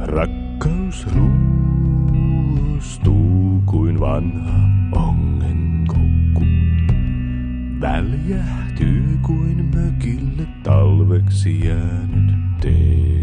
Rakkaus ruostuu kuin vanha ongenkoukku. Väljähtyy kuin mökille talveksi jäänyt tee.